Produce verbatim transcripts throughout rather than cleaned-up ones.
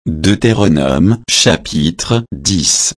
Deutéronome chapitre dix.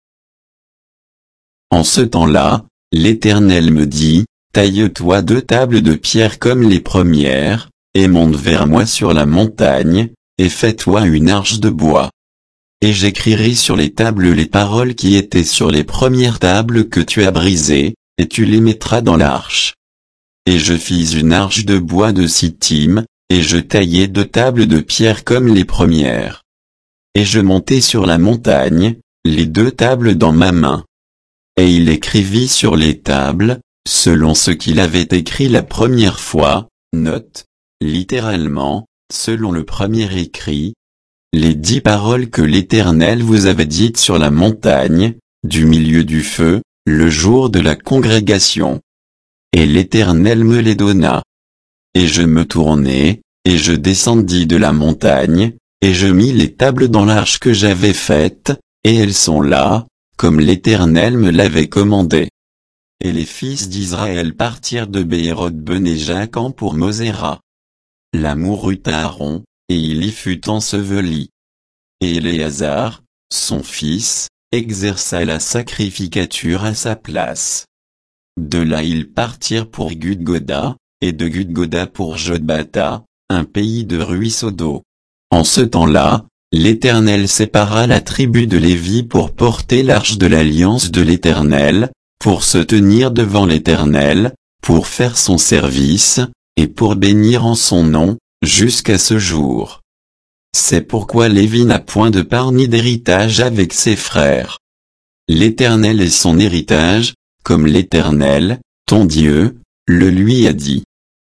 En ce temps-là, l'Éternel me dit, taille-toi deux tables de pierre comme les premières, et monte vers moi sur la montagne, et fais-toi une arche de bois. Et j'écrirai sur les tables les paroles qui étaient sur les premières tables que tu as brisées, et tu les mettras dans l'arche. Et je fis une arche de bois de Sittim, et je taillai deux tables de pierre comme les premières. Et je montai sur la montagne, les deux tables dans ma main. Et il écrivit sur les tables, selon ce qu'il avait écrit la première fois, note, littéralement, selon le premier écrit, les dix paroles que l'Éternel vous avait dites sur la montagne, du milieu du feu, le jour de la congrégation. Et l'Éternel me les donna. Et je me tournai, et je descendis de la montagne, et je mis les tables dans l'arche que j'avais faite, et elles sont là, comme l'Éternel me l'avait commandé. Et les fils d'Israël partirent de Bééroth-Béné-Jaacan pour Moséra. Là mourut Aaron, et il y fut enseveli. Et Éléazar, son fils, exerça la sacrificature à sa place. De là ils partirent pour Gudgoda, et de Gudgoda pour Jotbata, un pays de ruisseaux d'eau. En ce temps-là, l'Éternel sépara la tribu de Lévi pour porter l'arche de l'alliance de l'Éternel, pour se tenir devant l'Éternel, pour faire son service, et pour bénir en son nom, jusqu'à ce jour. C'est pourquoi Lévi n'a point de part ni d'héritage avec ses frères. L'Éternel est son héritage, comme l'Éternel, ton Dieu, le lui a dit.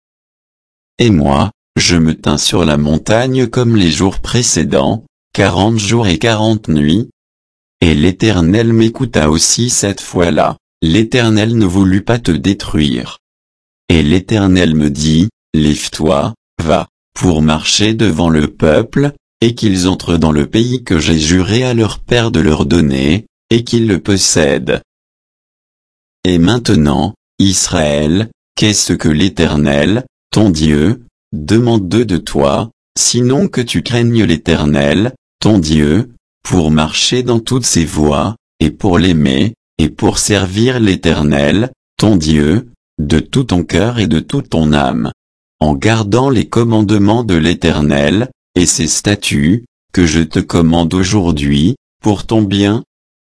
Et moi, je me tins sur la montagne comme les jours précédents, quarante jours et quarante nuits. Et l'Éternel m'écouta aussi cette fois-là, l'Éternel ne voulut pas te détruire. Et l'Éternel me dit, lève-toi, va, pour marcher devant le peuple, et qu'ils entrent dans le pays que j'ai juré à leur père de leur donner, et qu'ils le possèdent. Et maintenant, Israël, qu'est-ce que l'Éternel, ton Dieu, demande de toi, sinon que tu craignes l'Éternel, ton Dieu, pour marcher dans toutes ses voies, et pour l'aimer, et pour servir l'Éternel, ton Dieu, de tout ton cœur et de toute ton âme, en gardant les commandements de l'Éternel, et ses statuts, que je te commande aujourd'hui, pour ton bien.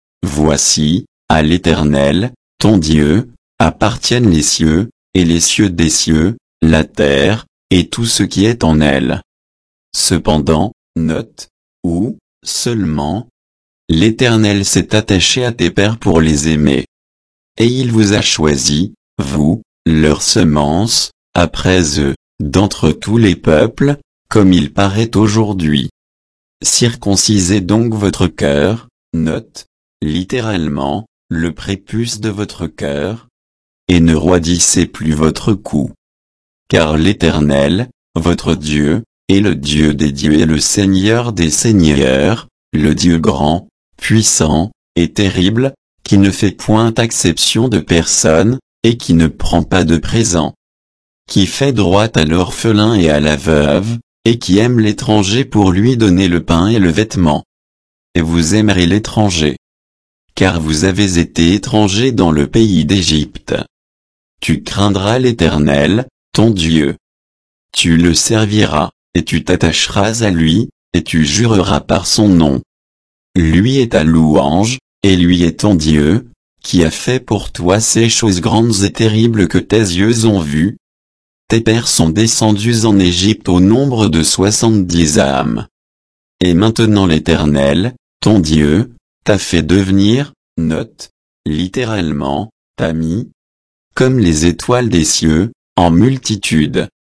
Voici, à l'Éternel, ton Dieu, appartiennent les cieux, et les cieux des cieux, la terre, et tout ce qui est en elle. Cependant, note, où, seulement, l'Éternel s'est attaché à tes pères pour les aimer. Et il vous a choisi, vous, leur semence, après eux, d'entre tous les peuples, comme il paraît aujourd'hui. Circoncisez donc votre cœur, note, littéralement, le prépuce de votre cœur, et ne roidissez plus votre cou. Car l'Éternel, votre Dieu, est le Dieu des dieux et le Seigneur des seigneurs, le Dieu grand, puissant, et terrible, qui ne fait point exception de personne, et qui ne prend pas de présent. Qui fait droit à l'orphelin et à la veuve, et qui aime l'étranger pour lui donner le pain et le vêtement. Et vous aimerez l'étranger. Car vous avez été étrangers dans le pays d'Égypte. Tu craindras l'Éternel, ton Dieu. Tu le serviras, et tu t'attacheras à lui, et tu jureras par son nom. Lui est ta louange, et lui est ton Dieu, qui a fait pour toi ces choses grandes et terribles que tes yeux ont vues. Tes pères sont descendus en Égypte au nombre de soixante-dix âmes. Et maintenant l'Éternel, ton Dieu, t'a fait devenir, note, littéralement, t'a mis, comme les étoiles des cieux, en multitude.